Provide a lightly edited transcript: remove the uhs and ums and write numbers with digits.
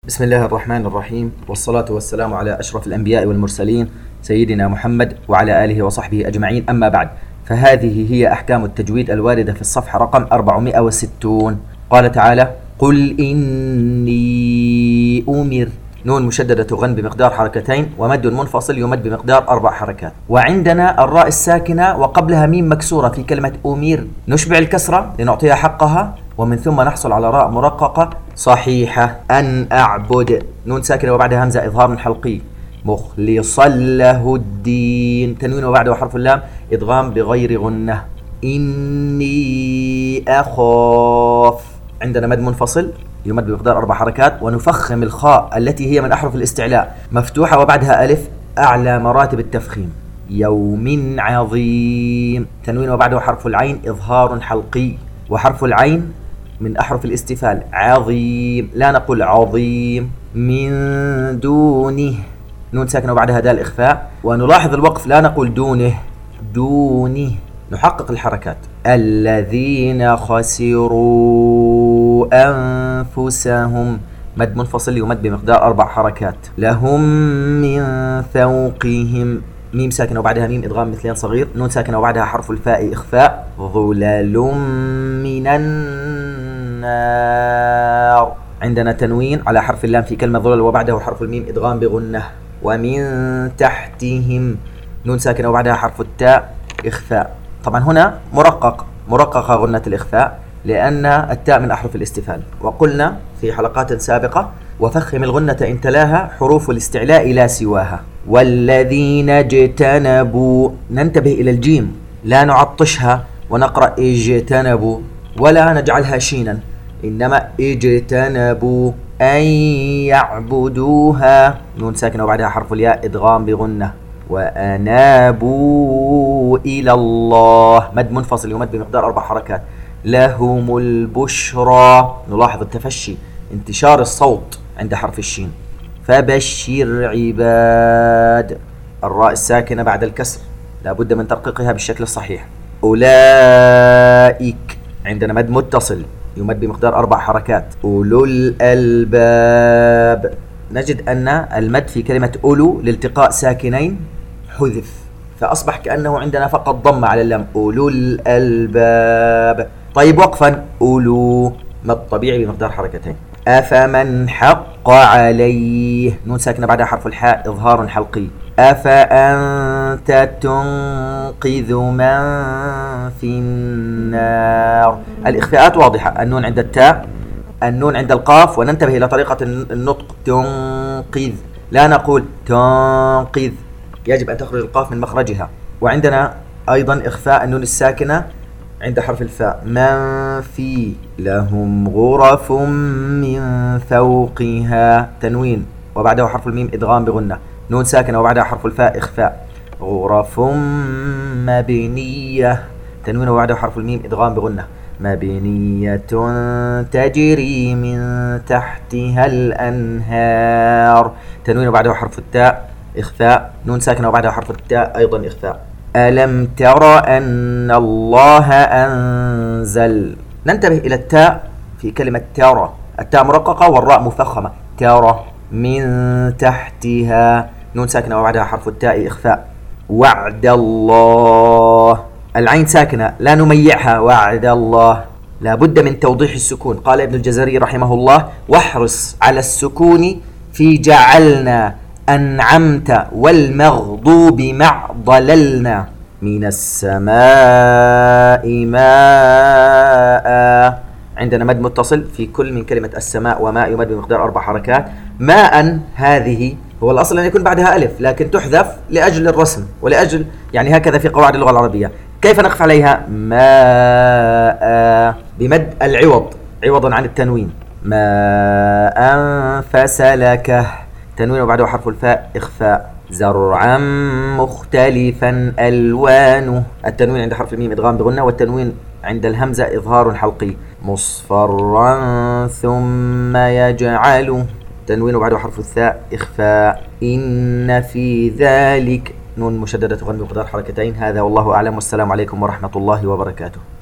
بسم الله الرحمن الرحيم، والصلاة والسلام على أشرف الأنبياء والمرسلين سيدنا محمد وعلى آله وصحبه أجمعين. أما بعد، فهذه هي أحكام التجويد الواردة في الصفحة رقم 460. قال تعالى: قل إني أمر. نون مشددة تغن بمقدار حركتين، ومد منفصل يمد بمقدار 4 حركات. وعندنا الراء الساكنة وقبلها ميم مكسورة في كلمة أمير، نشبع الكسرة لنعطيها حقها، ومن ثم نحصل على راء مرققة صحيحة. أن أعبد، نون ساكنة وبعدها همزة إظهار حلقي، مخلصا له الدين، تنوين وبعده حرف اللام إدغام بغير غنة. إني أخاف، عندنا مد منفصل يمد بمقدار 4 حركات، ونفخم الخاء التي هي من أحرف الاستعلاء مفتوحة وبعدها ألف أعلى مراتب التفخيم. يوم عظيم، تنوين وبعده حرف العين إظهار حلقي، وحرف العين من أحرف الاستفال. عظيم، لا نقول عظيم. من دونه، نون ساكنة وبعدها دال إخفاء، ونلاحظ الوقف، لا نقول دونه، دونه، نحقق الحركات. الذين خسروا أنفسهم، مد منفصل يمد بمقدار 4 حركات. لهم من فوقهم، ميم ساكنة وبعدها ميم إدغام مثلين صغير، نون ساكنة وبعدها حرف الفاء إخفاء. ظلال من النار، عندنا تنوين على حرف اللام في كلمة ظلل وبعده حرف الميم إدغام بغنة. ومن تحتهم، نون ساكنة وبعدها حرف التاء إخفاء. طبعا هنا مرققة غنة الإخفاء، لأن التاء من أحرف الاستفال. وقلنا في حلقات سابقة: وفخم الغنة إن تلاها حروف الاستعلاء لا سواها. والذين اجتنبوا، ننتبه إلى الجيم، لا نعطشها ونقرأ اجتنبوا ولا نجعلها شينا، إنما اجتنبوا أن يعبدوها، نون ساكنة وبعدها حرف الياء إدغام بغنة. وأنابوا إلى الله، مد منفصل يمد بمقدار 4 حركات. لهم البشرى، نلاحظ التفشي، انتشار الصوت عند حرف الشين. فبشر عباد، الراء الساكنة بعد الكسر لا بد من ترقيقها بالشكل الصحيح. أولئك، عندنا مد متصل يمد بمقدار 4 حركات. أولو الألباب، نجد أن المد في كلمة أولو لالتقاء ساكنين حذف، فأصبح كأنه عندنا فقط ضم على اللام. أولو الألباب. طيب وقفا، أولو مد طبيعي بمقدار حركتين. أفمن حق عليه، نون ساكنة بعدها حرف الحاء إظهار حلقي. أفأنت تنقذ من في النار، الإخفاءات واضحة، النون عند التاء، النون عند القاف، وننتبه إلى طريقة النطق. تنقذ، لا نقول تنقذ، يجب أن تخرج القاف من مخرجها. وعندنا أيضا إخفاء النون الساكنة عند حرف الفاء. من في، لهم غرف من فوقها، تنوين وبعده حرف الميم إدغام بغنة، نون ساكنة وبعدها حرف الفاء إخفاء. غرف مبنية، تنوين وبعده حرف الميم إدغام بغنة. مبنية تجري من تحتها الأنهار، تنوين وبعده حرف التاء إخفاء، نون ساكنة وبعدها حرف التاء أيضا إخفاء. ألم تر أن الله أنزل، ننتبه إلى التاء في كلمة ترى، التاء مرققة والراء مفخمة. ترى من تحتها، نون ساكنة وبعدها حرف التاء إخفاء. وعد الله، العين ساكنة لا نميعها. وعد الله، لا بد من توضيح السكون. قال ابن الجزري رحمه الله: واحرص على السكون في جعلنا، أنعمت والمغضوب مع ضللنا. من السماء ماء، عندنا مد متصل في كل من كلمة السماء وماء يمد بمقدار 4 حركات. ماء، هذه هو الأصل أن يكون بعدها ألف، لكن تحذف لأجل الرسم ولأجل يعني هكذا في قواعد اللغة العربية. كيف نقف عليها؟ ماء بمد العوض عوضا عن التنوين. ماء فسلكه، تنوين وبعده حرف الفاء إخفاء. زرعا مختلفا ألوانه، التنوين عند حرف الميم إدغام بغنة، والتنوين عند الهمزة إظهار حلقي. مصفرا ثم يجعله، تنوين وبعده حرف الثاء إخفاء. إن في ذلك، نون مشددة تغني بمقدار حركتين. هذا والله أعلم، والسلام عليكم ورحمة الله وبركاته.